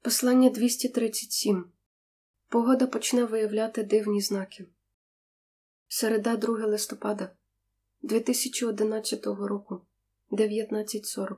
Послання 237. Погода почне виявляти дивні знаки. Середа, 2 листопада 2011 року, 19:40.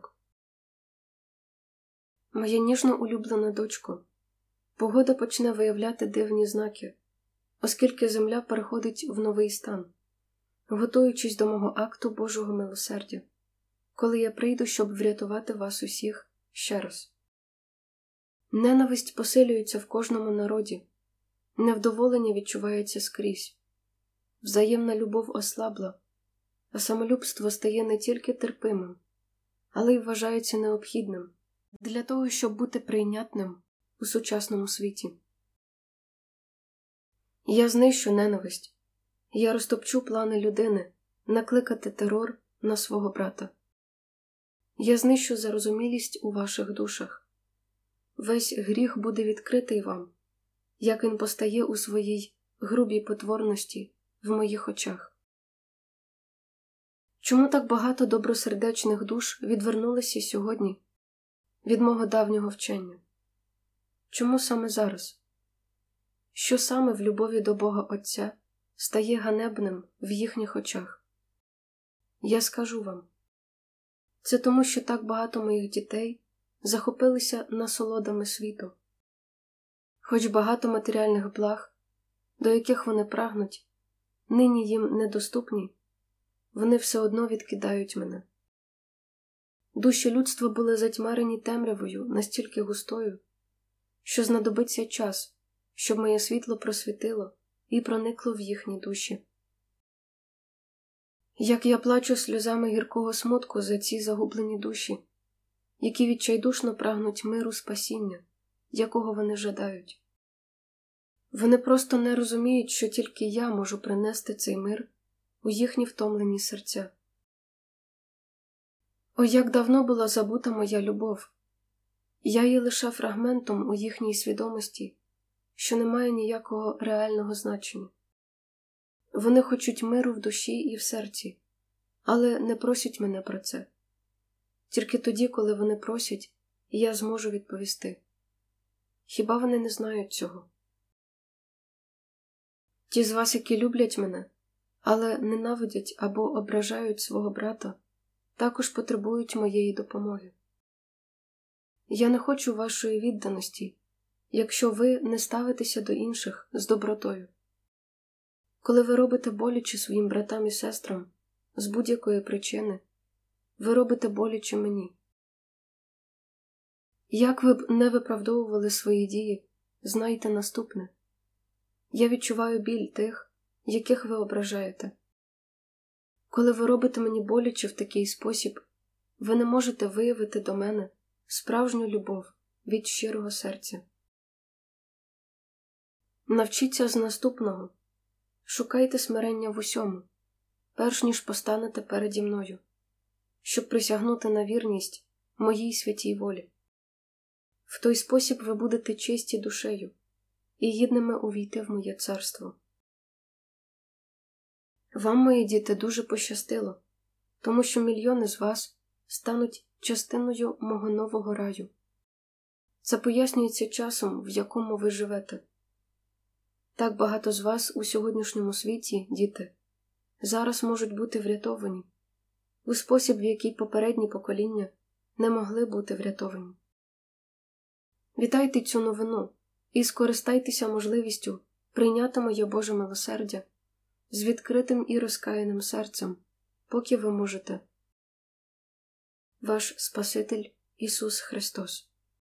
Моя ніжно улюблена дочко, погода почне виявляти дивні знаки, оскільки земля переходить в новий стан, готуючись до мого акту Божого милосердя, коли я прийду, щоб врятувати вас усіх ще раз. Ненависть посилюється в кожному народі, невдоволення відчувається скрізь. Взаємна любов ослабла, а самолюбство стає не тільки терпимим, але й вважається необхідним для того, щоб бути прийнятним у сучасному світі. Я знищу ненависть, я розтопчу плани людини накликати терор на свого брата. Я знищу зарозумілість у ваших душах. Весь гріх буде відкритий вам, як він постає у своїй грубій потворності в моїх очах. Чому так багато добросердечних душ відвернулися сьогодні від мого давнього вчення? Чому саме зараз? Що саме в любові до Бога Отця стає ганебним в їхніх очах? Я скажу вам. Це тому, що так багато моїх дітей захопилися насолодами світу. Хоч багато матеріальних благ, до яких вони прагнуть, нині їм недоступні, вони все одно відкидають мене. Душі людства були затьмарені темрявою настільки густою, що знадобиться час, щоб моє світло просвітило і проникло в їхні душі. Як я плачу сльозами гіркого смутку за ці загублені душі, які відчайдушно прагнуть миру спасіння, якого вони жадають. Вони просто не розуміють, що тільки я можу принести цей мир у їхні втомлені серця. О, як давно була забута моя любов! Я є лише фрагментом у їхній свідомості, що не має ніякого реального значення. Вони хочуть миру в душі і в серці, але не просять мене про це. Тільки тоді, коли вони просять, я зможу відповісти. Хіба вони не знають цього? Ті з вас, які люблять мене, але ненавидять або ображають свого брата, також потребують моєї допомоги. Я не хочу вашої відданості, якщо ви не ставитеся до інших з добротою. Коли ви робите боляче своїм братам і сестрам з будь-якої причини, ви робите боляче мені. Як ви б не виправдовували свої дії, знайте наступне. Я відчуваю біль тих, яких ви ображаєте. Коли ви робите мені боляче в такий спосіб, ви не можете виявити до мене справжню любов від щирого серця. Навчіться з наступного. Шукайте смирення в усьому, перш ніж постанете переді мною, щоб присягнути на вірність моїй святій волі. В той спосіб ви будете чисті душею і гідними увійти в моє царство. Вам, мої діти, дуже пощастило, тому що мільйони з вас стануть частиною мого нового раю. Це пояснюється часом, в якому ви живете. Так багато з вас у сьогоднішньому світі, діти, зараз можуть бути врятовані у спосіб, в який попередні покоління не могли бути врятовані. Вітайте цю новину і скористайтеся можливістю прийняти моє Боже милосердя з відкритим і розкаяним серцем, поки ви можете. Ваш Спаситель Ісус Христос.